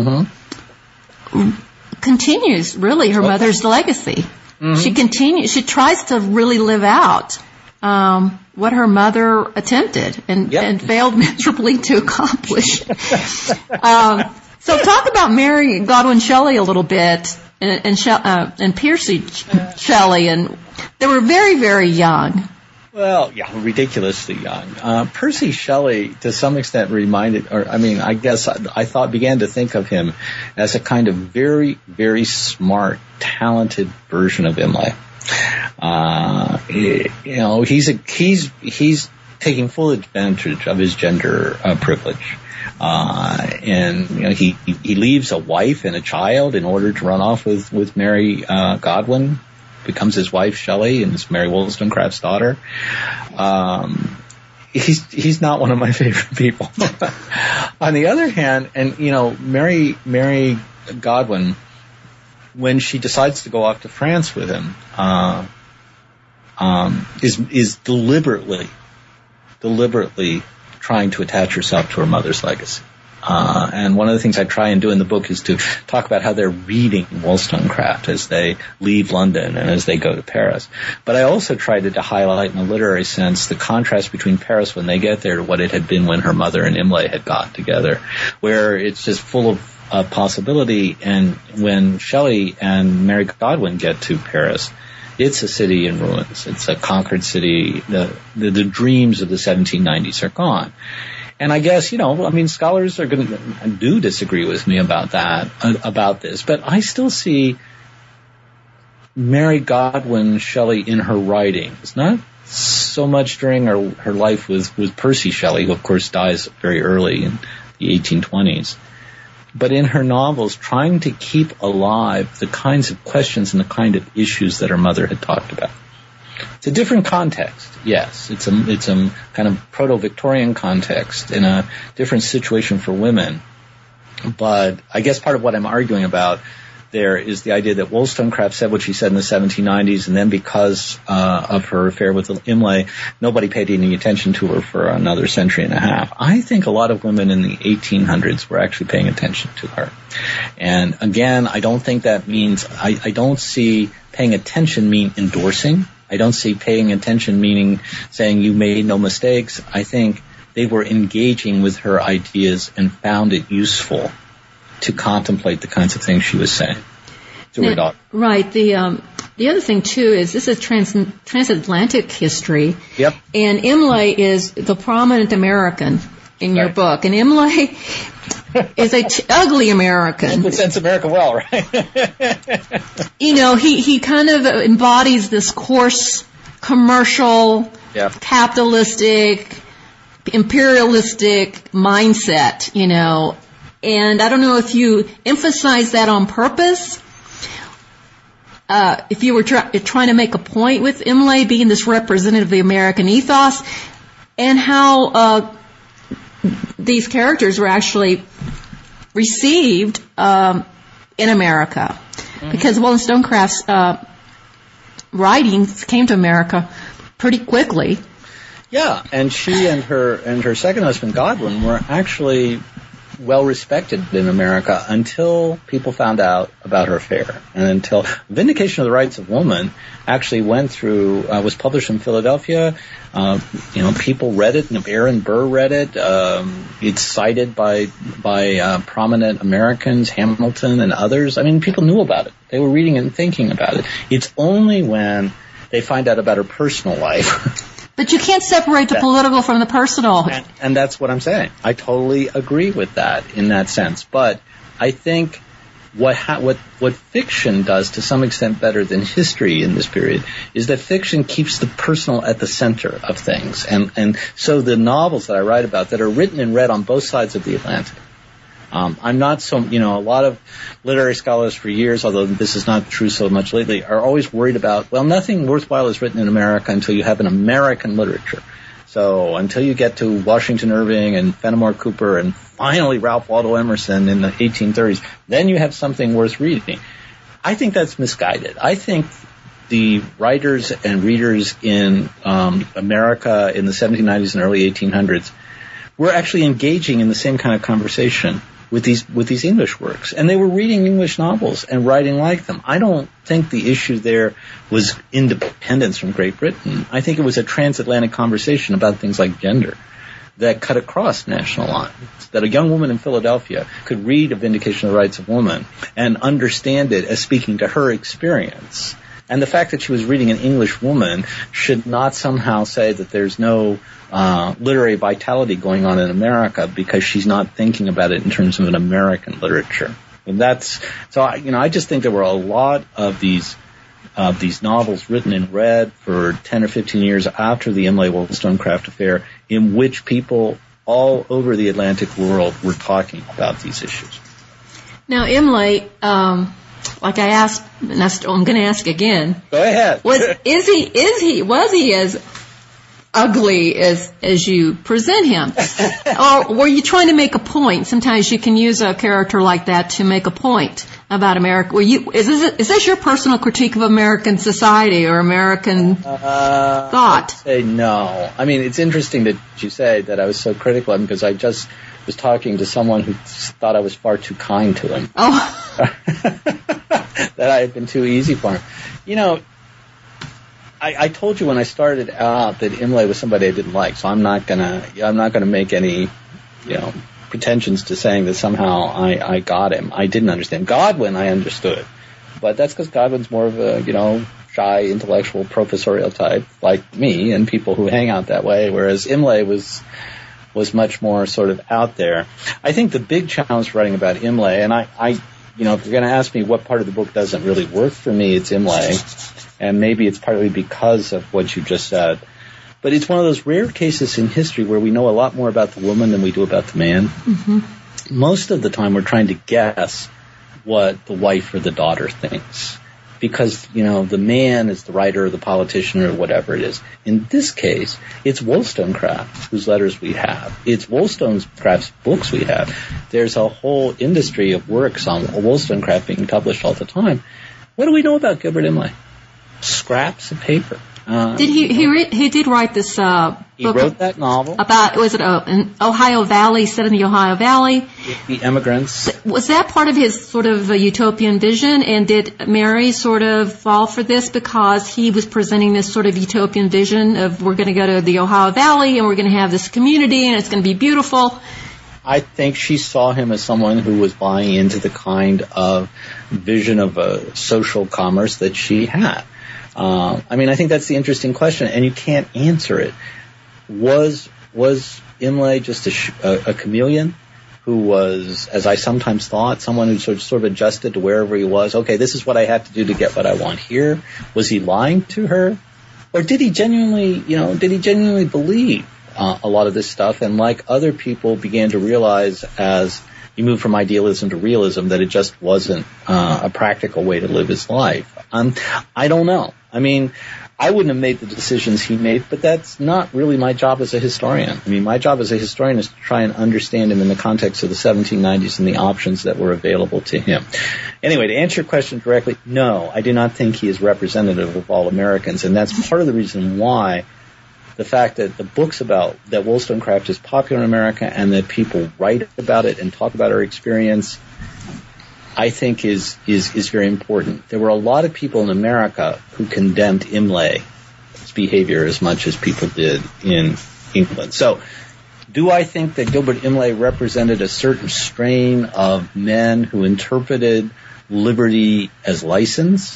mm-hmm. continues really her okay. mother's legacy. Mm-hmm. She continues. She tries to really live out um, what her mother attempted and, yep. and failed miserably to accomplish. um, so, talk about Mary Godwin Shelley a little bit, and and, uh, and Percy Shelley, and they were very, very young.
Well, yeah, ridiculously young. Uh, Percy Shelley, to some extent, reminded, or I mean, I guess I, I thought, began to think of him as a kind of very, very smart, talented version of Imlay. Uh, you know, he's a, he's, he's taking full advantage of his gender uh, privilege. Uh, and, you know, he, he leaves a wife and a child in order to run off with, with Mary, uh, Godwin, becomes his wife, Shelley, and is Mary Wollstonecraft's daughter. Um, he's, he's not one of my favorite people. On the other hand, and, you know, Mary, Mary Godwin, when she decides to go off to France with him, uh, um, is, is deliberately, deliberately trying to attach herself to her mother's legacy. Uh, and one of the things I try and do in the book is to talk about how they're reading Wollstonecraft as they leave London and as they go to Paris. But I also tried to, to highlight in a literary sense the contrast between Paris when they get there to what it had been when her mother and Imlay had got together, where it's just full of uh, possibility. And when Shelley and Mary Godwin get to Paris, it's a city in ruins. It's a conquered city. The, the, the dreams of the seventeen nineties are gone. And I guess, you know, I mean, scholars are going to do disagree with me about that, uh, about this, but I still see Mary Godwin Shelley in her writings, not so much during her, her life with, with Percy Shelley, who of course dies very early in the eighteen twenties, but in her novels trying to keep alive the kinds of questions and the kind of issues that her mother had talked about. It's a different context, yes. It's a, it's a kind of proto-Victorian context in a different situation for women. But I guess part of what I'm arguing about there is the idea that Wollstonecraft said what she said in the seventeen nineties, and then because uh, of her affair with Imlay, nobody paid any attention to her for another century and a half. I think a lot of women in the eighteen hundreds were actually paying attention to her. And again, I don't think that means, I, I don't see paying attention mean endorsing. I don't see paying attention meaning saying you made no mistakes. I think they were engaging with her ideas and found it useful to contemplate the kinds of things she was saying to her daughter.
Right. The um, the other thing, too, is this is trans- transatlantic history.
Yep.
And Imlay is the prominent American in your
right.
book. And Imlay is a t- ugly American.
Represents America well, right?
You know, he, he kind of embodies this coarse, commercial,
yeah.
capitalistic, imperialistic mindset, you know. And I don't know if you emphasize that on purpose. Uh, if you were try- trying to make a point with Imlay being this representative of the American ethos, and how uh, these characters were actually received um, in America. Mm-hmm. Because Wollstonecraft's uh, writings came to America pretty quickly.
Yeah, and she and her and her second husband, Godwin, were actually well respected in America until people found out about her affair, and until Vindication of the Rights of Woman actually went through, uh, was published in Philadelphia. Uh, you know, people read it, and Aaron Burr read it. Um, it's cited by by uh, prominent Americans, Hamilton and others. I mean, people knew about it. They were reading it and thinking about it. It's only when they find out about her personal life.
But you can't separate the that, political from the personal.
And, and that's what I'm saying. I totally agree with that in that sense. But I think what ha- what what fiction does to some extent better than history in this period is that fiction keeps the personal at the center of things. And, and so the novels that I write about that are written and read on both sides of the Atlantic. Um, I'm not so, you know, a lot of literary scholars for years, although this is not true so much lately, are always worried about, well, nothing worthwhile is written in America until you have an American literature. So until you get to Washington Irving and Fenimore Cooper and finally Ralph Waldo Emerson in the eighteen thirties, then you have something worth reading. I think that's misguided. I think the writers and readers in um, America in the seventeen nineties and early eighteen hundreds were actually engaging in the same kind of conversation with these with these English works. And they were reading English novels and writing like them. I don't think the issue there was independence from Great Britain. I think it was a transatlantic conversation about things like gender that cut across national lines, that a young woman in Philadelphia could read A Vindication of the Rights of Woman and understand it as speaking to her experience. And the fact that she was reading an English woman should not somehow say that there's no uh, literary vitality going on in America because she's not thinking about it in terms of an American literature. And that's so. I, you know, I just think there were a lot of these of these novels written in red for ten or fifteen years after the Imlay Wollstonecraft affair, in which people all over the Atlantic world were talking about these issues.
Now, Imlay, um, like I asked, and I'm going to ask again.
Go ahead.
Was is he is he was he as ugly as as you present him, or were you trying to make a point? Sometimes you can use a character like that to make a point about America. Were you is this is this your personal critique of American society or American
uh,
thought?
I'd say no. I mean, it's interesting that you say that I was so critical of him, because I just was talking to someone who thought I was far too kind to him.
Oh,
that I had been too easy for him. You know, I, I told you when I started out that Imlay was somebody I didn't like, so I'm not gonna I'm not gonna make any, you know, pretensions to saying that somehow I, I got him. I didn't understand. Godwin I understood, but that's because Godwin's more of a, you know, shy, intellectual, professorial type like me and people who hang out that way, whereas Imlay was was much more sort of out there. I think the big challenge writing about Imlay, and I, I you know, if you're going to ask me what part of the book doesn't really work for me, it's Imlay, and maybe it's partly because of what you just said. But it's one of those rare cases in history where we know a lot more about the woman than we do about the man. Mm-hmm. Most of the time we're trying to guess what the wife or the daughter thinks, because, you know, the man is the writer or the politician or whatever it is. In this case, it's Wollstonecraft whose letters we have. It's Wollstonecraft's books we have. There's a whole industry of works on Wollstonecraft being published all the time. What do we know about Gilbert Imlay? Scraps of paper. Um,
did he he re- he did write this uh,
he
book
wrote that novel
about, was it uh, in Ohio Valley, set in the Ohio Valley?
The Emigrants.
Was that part of his sort of uh, utopian vision, and did Mary sort of fall for this because he was presenting this sort of utopian vision of, we're going to go to the Ohio Valley and we're going to have this community and it's going to be beautiful?
I think she saw him as someone who was buying into the kind of vision of a social commerce that she had. Uh, I mean, I think that's the interesting question, and you can't answer it. Was was Imlay just a, sh- a, a chameleon who was, as I sometimes thought, someone who sort of, sort of adjusted to wherever he was? Okay, this is what I have to do to get what I want here. Was he lying to her, or did he genuinely, you know, did he genuinely believe uh, a lot of this stuff? And like other people, began to realize as he moved from idealism to realism that it just wasn't uh, a practical way to live his life. Um, I don't know. I mean, I wouldn't have made the decisions he made, but that's not really my job as a historian. I mean, my job as a historian is to try and understand him in the context of the seventeen nineties and the options that were available to him. Anyway, to answer your question directly, no, I do not think he is representative of all Americans, and that's part of the reason why the fact that the books about that Wollstonecraft is popular in America and that people write about it and talk about our experience, I think is, is, is very important. There were a lot of people in America who condemned Imlay's behavior as much as people did in England. So, do I think that Gilbert Imlay represented a certain strain of men who interpreted liberty as license?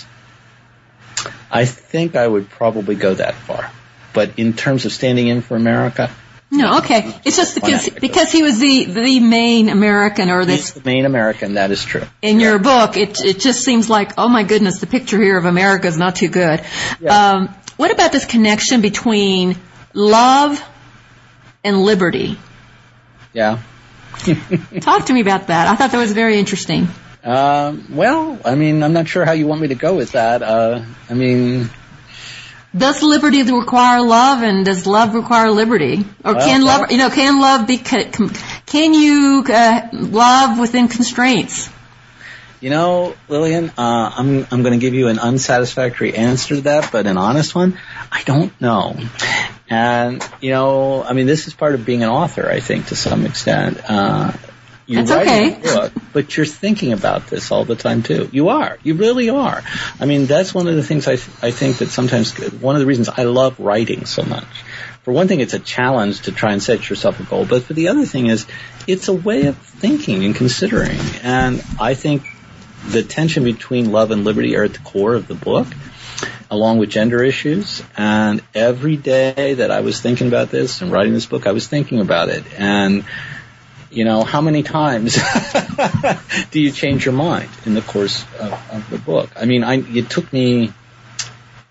I think I would probably go that far. But in terms of standing in for America,
no, okay. It's just because because he was the the main American, or this
the main American. That is true.
In yeah. your book, it it just seems like, oh my goodness, the picture here of America is not too good.
Yeah.
Um, what about this connection between love and liberty?
Yeah.
Talk to me about that. I thought that was very interesting.
Um, well, I mean, I'm not sure how you want me to go with that. Uh, I mean.
Does liberty require love, and does love require liberty? Or
well,
can
well,
love, you know, can love be, can you uh, love within constraints?
You know, Lillian, uh, I'm I'm going to give you an unsatisfactory answer to that, but an honest one. I don't know. And, you know, I mean, this is part of being an author, I think, to some extent. Uh, You're
That's
writing
okay.
a book, but you're thinking about this all the time too. You are. You really are. I mean, that's one of the things I, th- I think that sometimes, one of the reasons I love writing so much. For one thing, it's a challenge to try and set yourself a goal, but for the other thing is, it's a way of thinking and considering. And I think the tension between love and liberty are at the core of the book, along with gender issues. And every day that I was thinking about this and writing this book, I was thinking about it. And you know, how many times do you change your mind in the course of, of the book? I mean, I, it took me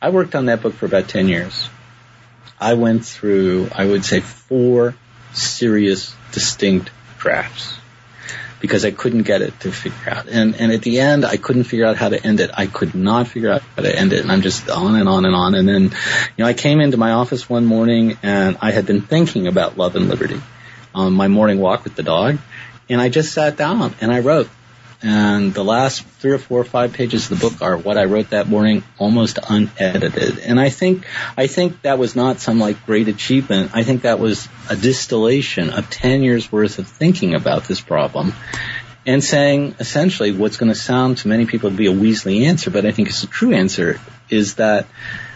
I worked on that book for about ten years. I went through, I would say, four serious, distinct drafts because I couldn't get it to figure out. And, and at the end, I couldn't figure out how to end it. I could not figure out how to end it. And I'm just on and on and on. And then, you know, I came into my office one morning and I had been thinking about Love and Liberty on my morning walk with the dog. And I just sat down and I wrote. And the last three or four or five pages of the book are what I wrote that morning, almost unedited. And I think, I think that was not some like great achievement. I think that was a distillation of ten years worth of thinking about this problem and saying essentially what's going to sound to many people to be a Weasley answer, but I think it's a true answer, is that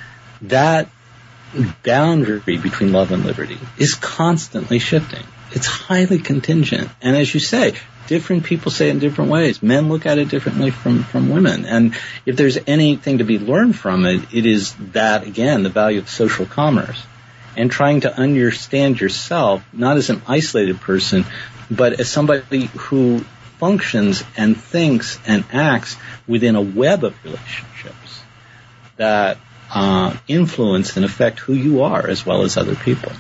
that boundary between love and liberty is constantly shifting. It's highly contingent. And as you say, different people say it in different ways. Men look at it differently from, from women. And if there's anything to be learned from it, it is that, again, the value of social commerce and trying to understand yourself, not as an isolated person, but as somebody who functions and thinks and acts within a web of relationships that uh, influence and affect who you are as well as other people.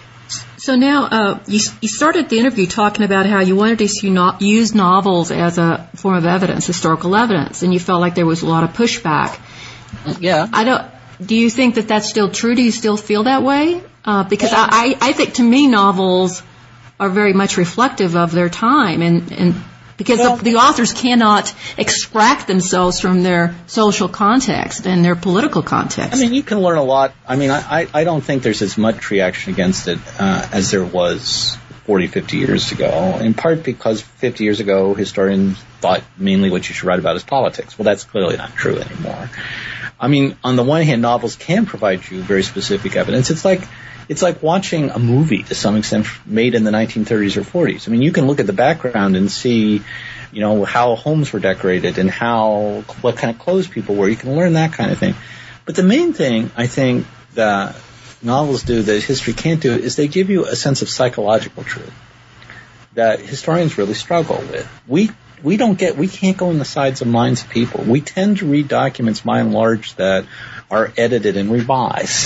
So now, uh, you, you started the interview talking about how you wanted to no- use novels as a form of evidence, historical evidence, and you felt like there was a lot of pushback.
Yeah.
I don't. Do you think that that's still true? Do you still feel that way? Uh, because yeah. I, I think to me novels are very much reflective of their time, and, and because well, the, the authors cannot extract themselves from their social context and their political context.
I mean, you can learn a lot. I mean, I, I don't think there's as much reaction against it uh, as there was forty, fifty years ago, in part because fifty years ago historians thought mainly what you should write about is politics. Well, that's clearly not true anymore. I mean, on the one hand, novels can provide you very specific evidence. It's like It's like watching a movie to some extent made in the nineteen thirties or forties. I mean, you can look at the background and see, you know, how homes were decorated and how, what kind of clothes people wore. You can learn that kind of thing. But the main thing I think that novels do that history can't do is they give you a sense of psychological truth that historians really struggle with. We we don't get, we can't go in the sides of minds of people. We tend to read documents by and large that are edited and revised.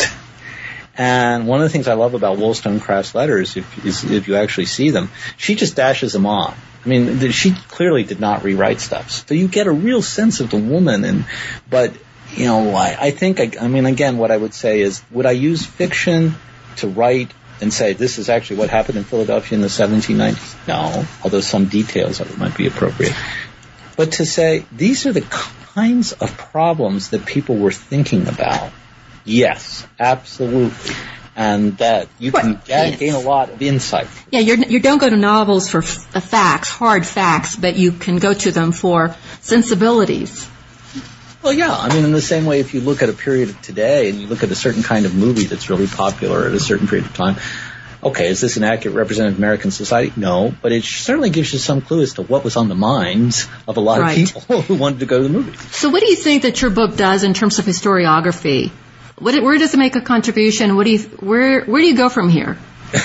And one of the things I love about Wollstonecraft's letters, if, is if you actually see them, she just dashes them on. I mean, she clearly did not rewrite stuff. So you get a real sense of the woman. And, but, you know, I, I think, I, I mean, again, what I would say is, would I use fiction to write and say this is actually what happened in Philadelphia in the seventeen nineties? No, although some details of it might be appropriate. But to say these are the kinds of problems that people were thinking about. Yes, absolutely. And that you can well, gain, yes. gain a lot of insight.
Yeah, you're, you don't go to novels for f- facts, hard facts, but you can go to them for sensibilities.
Well, yeah. I mean, in the same way, if you look at a period of today and you look at a certain kind of movie that's really popular at a certain period of time, okay, is this an accurate representative of American society? No, but it certainly gives you some clue as to what was on the minds of a lot right. of people who wanted to go to the movie.
So what do you think that your book does in terms of historiography? What, where does it make a contribution? What do you, where, where do you go from here?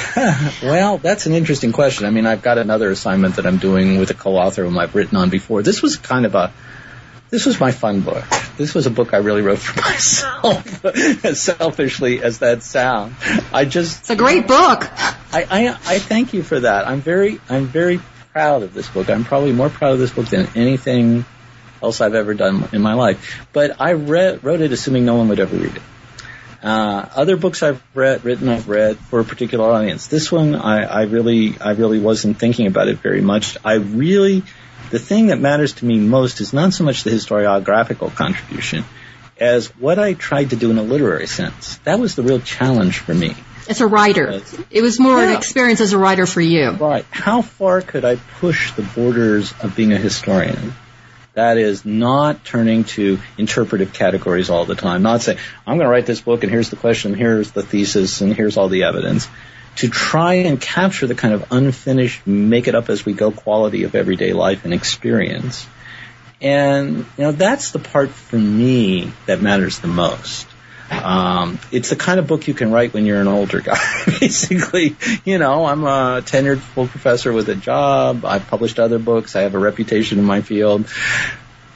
Well, that's an interesting question. I mean, I've got another assignment that I'm doing with a co-author whom I've written on before. This was kind of a, this was my fun book. This was a book I really wrote for myself, as selfishly as that sounds. I just,
it's a great book.
I, I, I thank you for that. I'm very, I'm very proud of this book. I'm probably more proud of this book than anything else I've ever done in my life. But I read, wrote it assuming no one would ever read it. Uh, other books I've read, written, I've read for a particular audience. This one, I, I really, I really wasn't thinking about it very much. I really, the thing that matters to me most is not so much the historiographical contribution as what I tried to do in a literary sense. That was the real challenge for me.
As a writer. Uh, it was more yeah. an experience as a writer for you.
Right. How far could I push the borders of being a historian? That is not turning to interpretive categories all the time, not saying, I'm going to write this book and here's the question, here's the thesis, and here's all the evidence. To try and capture the kind of unfinished, make it up as we go quality of everyday life and experience. And, you know, that's the part for me that matters the most. Um, it's the kind of book you can write when you're an older guy. Basically, you know, I'm a tenured full professor with a job. I've published other books. I have a reputation in my field.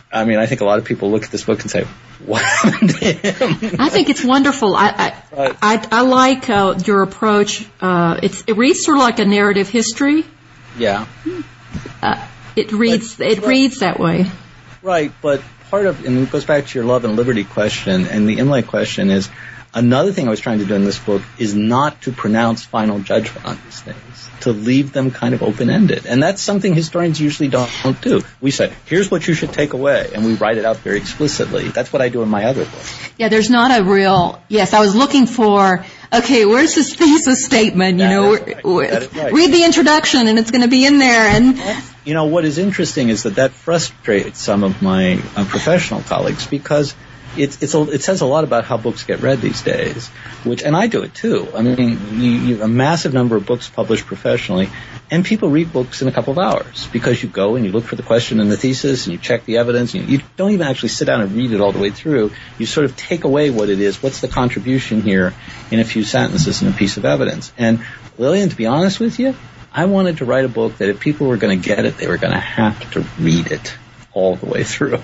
I mean, I think a lot of people look at this book and say, what happened to him?
I think it's wonderful. I I, right. I, I like uh, your approach. Uh, it's, it reads sort of like a narrative history.
Yeah.
Uh, it reads but, it but, reads that way.
Right, but part of, and it goes back to your love and liberty question, and the Imlay question is, another thing I was trying to do in this book is not to pronounce final judgment on these things, to leave them kind of open-ended. And that's something historians usually don't, don't do. We say, here's what you should take away, and we write it out very explicitly. That's what I do in my other book.
Yeah, there's not a real, yes, I was looking for, okay, where's this thesis statement? You
that
know,
right. That is right.
Read the introduction, and it's going to be in there. And
you know, what is interesting is that that frustrates some of my uh, professional colleagues because It's, it's a, it says a lot about how books get read these days, which, and I do it too. I mean, you, you a massive number of books published professionally, and people read books in a couple of hours because you go and you look for the question in the thesis and you check the evidence. And you, you don't even actually sit down and read it all the way through. You sort of take away what it is. What's the contribution here in a few sentences and a piece of evidence? And Lillian, to be honest with you, I wanted to write a book that if people were going to get it, they were going to have to read it all the way through.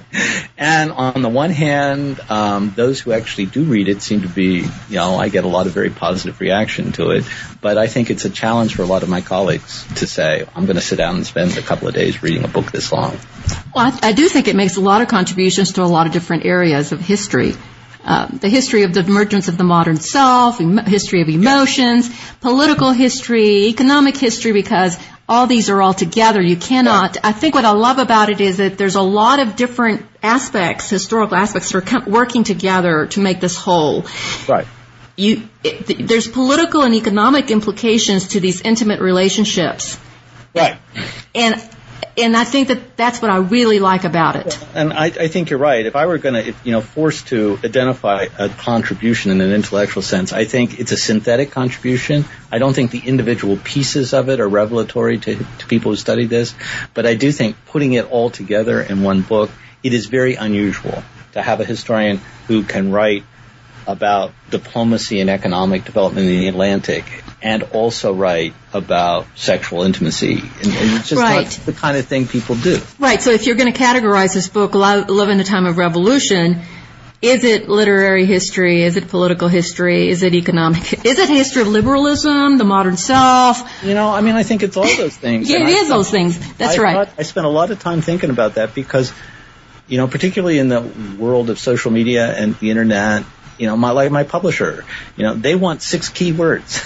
And on the one hand, um, those who actually do read it seem to be, you know, I get a lot of very positive reaction to it. But I think it's a challenge for a lot of my colleagues to say, I'm going to sit down and spend a couple of days reading a book this long.
Well, I, I do think it makes a lot of contributions to a lot of different areas of history. Uh, the history of the emergence of the modern self, em- history of emotions, political history, economic history, because all these are all together. You cannot, I think what I love about it is that there's a lot of different aspects, historical aspects, that are working together to make this whole.
Right.
You, it, there's political and economic implications to these intimate relationships.
Right.
And And I think that that's what I really like about it.
And I, I think you're right. If I were going to, you know, forced to identify a contribution in an intellectual sense, I think it's a synthetic contribution. I don't think the individual pieces of it are revelatory to, to people who study this. But I do think putting it all together in one book, it is very unusual to have a historian who can write about diplomacy and economic development in the Atlantic and also write about sexual intimacy. And, and it's just
right.
not the kind of thing people do.
Right. So if you're going to categorize this book, Love in the Time of Revolution, is it literary history? Is it political history? Is it economic? Is it history of liberalism, the modern self?
You know, I mean, I think it's all those things.
Yeah,
and
it
I
is
thought,
those things. That's
I
right.
Thought, I spent a lot of time thinking about that because, you know, particularly in the world of social media and the internet, you know, my like my publisher, you know, they want six keywords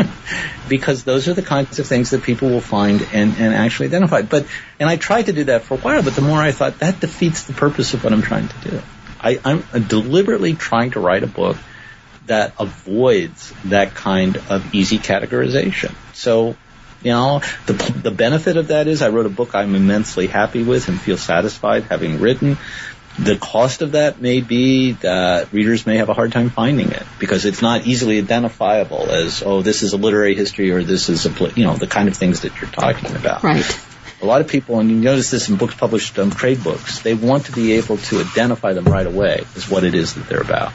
because those are the kinds of things that people will find and, and actually identify. But and I tried to do that for a while, but the more I thought that defeats the purpose of what I'm trying to do. I, I'm deliberately trying to write a book that avoids that kind of easy categorization. So, you know, the the benefit of that is I wrote a book I'm immensely happy with and feel satisfied having written. The cost of that may be that readers may have a hard time finding it because it's not easily identifiable as, oh, this is a literary history or this is a, you know, the kind of things that you're talking about.
Right.
A lot of people, and you notice this in books published, um, trade books, they want to be able to identify them right away as what it is that they're about.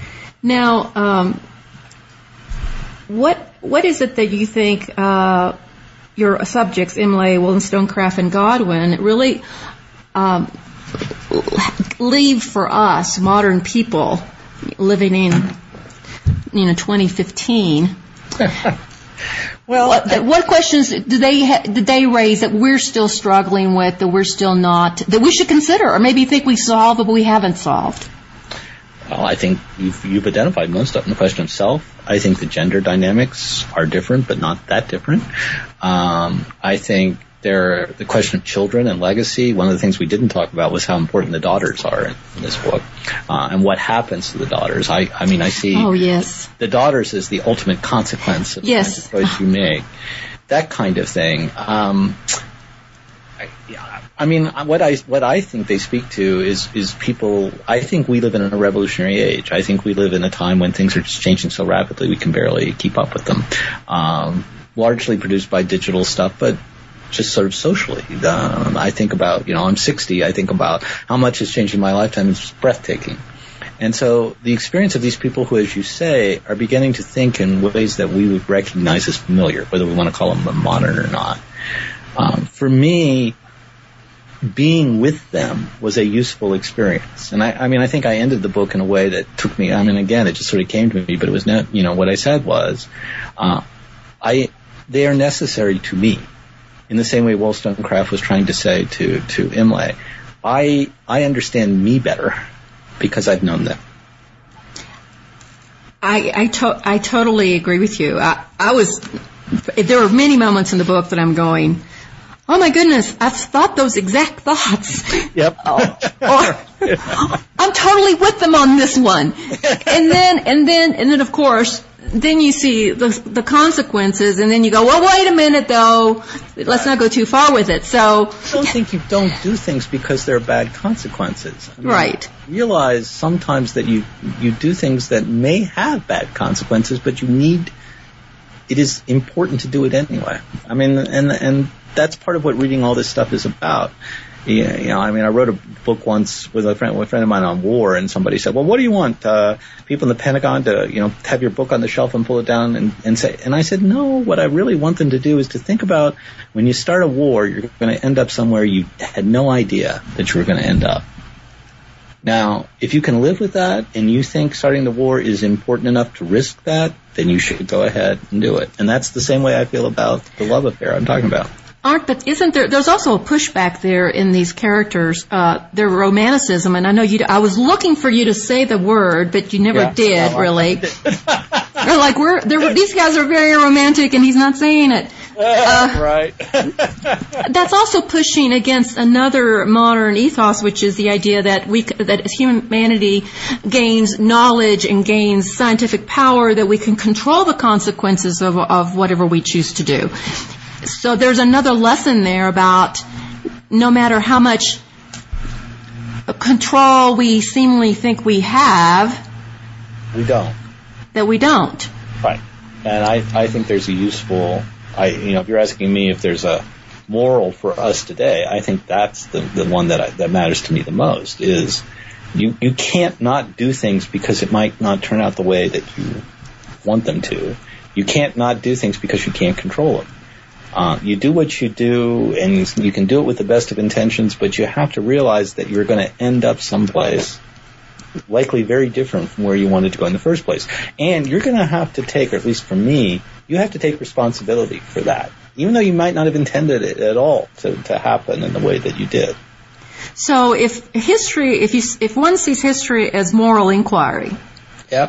Now, um, what what is it that you think uh, your subjects, Imlay, Wollstonecraft, and Godwin, really um, leave for us, modern people living in, you know, twenty fifteen? Well, what, I, what questions do they ha- did they raise that we're still struggling with, that we're still not, that we should consider, or maybe think we solved but we haven't solved?
Well, I think you've, you've identified most of them. The question of self, I think the gender dynamics are different, but not that different. Um, I think there, the question of children and legacy, one of the things we didn't talk about was how important the daughters are in, in this book, uh, and what happens to the daughters. I, I mean, I see
oh, yes.
the daughters as the ultimate consequence of
yes.
the kind of choice you make. That kind of thing. Um, I, yeah, I mean, what I what I think they speak to is is people. I think we live in a revolutionary age. I think we live in a time when things are just changing so rapidly we can barely keep up with them. Um, largely produced by digital stuff, but just sort of socially. Um, I think about, you know, I'm sixty. I think about how much has changed in my lifetime. It's breathtaking. And so the experience of these people who, as you say, are beginning to think in ways that we would recognize as familiar, whether we want to call them modern or not. Um, for me, being with them was a useful experience. And I, I mean, I think I ended the book in a way that took me, I mean, again, it just sort of came to me, but it was not, you know, what I said was, uh, I, they are necessary to me in the same way Wollstonecraft was trying to say to, to Imlay. I, I understand me better because I've known them.
I, I, to- I totally agree with you. I, I was, there were many moments in the book that I'm going, oh my goodness, I've thought those exact thoughts.
Yep.
Oh, or I'm totally with them on this one. And then, and then, and then of course, then you see the, the consequences, and then you go, well, wait a minute though, let's not go too far with it. So
I don't think you don't do things because they're bad consequences. I mean,
right.
Realize sometimes that you, you do things that may have bad consequences, but you need, it is important to do it anyway. I mean, and, and, that's part of what reading all this stuff is about. Yeah, you know, I mean, I wrote a book once with a friend, with a friend of mine on war, and somebody said, well, what do you want, uh, people in the Pentagon to, you know, have your book on the shelf and pull it down and, and say, and I said, no, what I really want them to do is to think about when you start a war, you're going to end up somewhere you had no idea that you were going to end up. Now, if you can live with that and you think starting the war is important enough to risk that, then you should go ahead and do it. And that's the same way I feel about the love affair I'm talking about.
Art, but isn't there, there's also a pushback there in these characters, uh, their romanticism, and I know you, I was looking for you to say the word, but you never
yeah,
did,
no,
really. They're like, we're, they're, these guys are very romantic and he's not saying it.
Uh, right.
That's also pushing against another modern ethos, which is the idea that we, that as humanity gains knowledge and gains scientific power, that we can control the consequences of, of whatever we choose to do. So there's another lesson there about no matter how much control we seemingly think we have,
we don't.
That we don't.
Right. And I, I think there's a useful, I, you know, if you're asking me if there's a moral for us today, I think that's the, the one that I, that matters to me the most is you, you can't not do things because it might not turn out the way that you want them to. You can't not do things because you can't control them. Uh, you do what you do, and you can do it with the best of intentions, but you have to realize that you're going to end up someplace likely very different from where you wanted to go in the first place. And you're going to have to take, or at least for me, you have to take responsibility for that, even though you might not have intended it at all to, to happen in the way that you did.
So if history, if you, if one sees history as moral inquiry,
yep.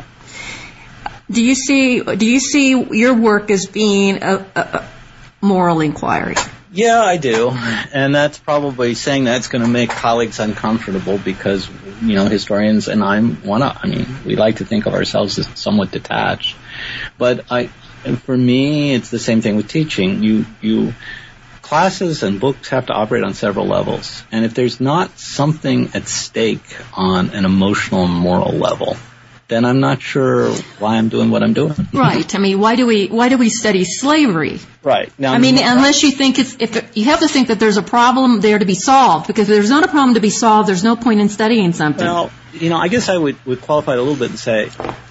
Do you see, do you see your work as being a, a, a moral inquiry?
Yeah, I do. And that's probably saying that's going to make colleagues uncomfortable because, you know, historians and I'm one of, I mean, we like to think of ourselves as somewhat detached. But I, for me, it's the same thing with teaching. You, you, classes and books have to operate on several levels. And if there's not something at stake on an emotional and moral level, then I'm not sure why I'm doing what I'm doing.
Right. I mean, why do we why do we study slavery?
Right. Now,
I mean, unless you think it's if you have to think that there's a problem there to be solved, because if there's not a problem to be solved, there's no point in studying something.
Well, you know, I guess I would, would qualify it a little bit and say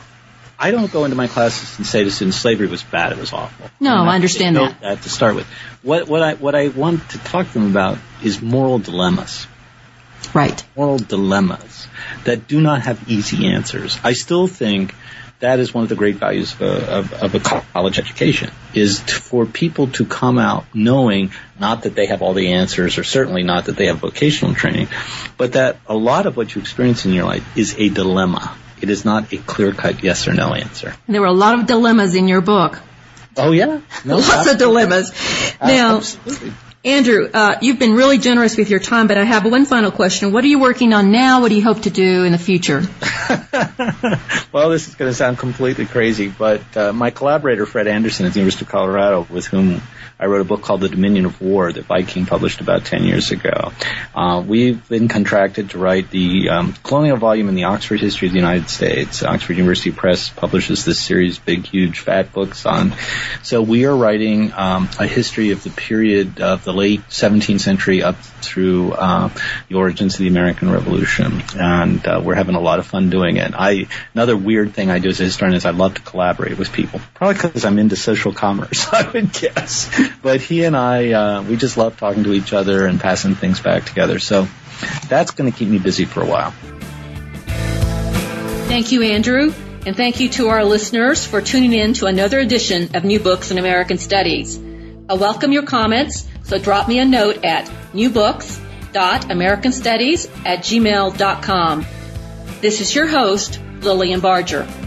I don't go into my classes and say to students slavery was bad, it was awful.
No, I, mean, I understand that.
that. To start with, what what I what I want to talk to them about is moral dilemmas.
Right.
Moral dilemmas that do not have easy answers. I still think that is one of the great values of a, of, of a college education, is to, for people to come out knowing not that they have all the answers, or certainly not that they have vocational training, but that a lot of what you experience in your life is a dilemma. It is not a clear-cut yes or no answer.
And there were a lot of dilemmas in your book.
Oh, yeah? No,
Lots absolutely. of dilemmas. Now, absolutely. Andrew, uh, you've been really generous with your time, but I have one final question. What are you working on now? What do you hope to do in the future?
Well, this is going to sound completely crazy, but uh, my collaborator, Fred Anderson at the University of Colorado, with whom I wrote a book called The Dominion of War that Viking published about ten years ago. Uh, we've been contracted to write the um, colonial volume in the Oxford History of the United States. Oxford University Press publishes this series, big, huge, fat books on. So we are writing um, a history of the period of the late seventeenth century up through uh, the origins of the American Revolution, and uh, we're having a lot of fun doing it. I another weird thing I do as a historian is I love to collaborate with people, probably because I'm into social commerce, I would guess. But he and I, uh, we just love talking to each other and passing things back together. So that's going to keep me busy for a while.
Thank you, Andrew, and thank you to our listeners for tuning in to another edition of New Books in American Studies. I welcome your comments, so drop me a note at newbooks.americanstudies at gmail dot com. This is your host, Lillian Barger.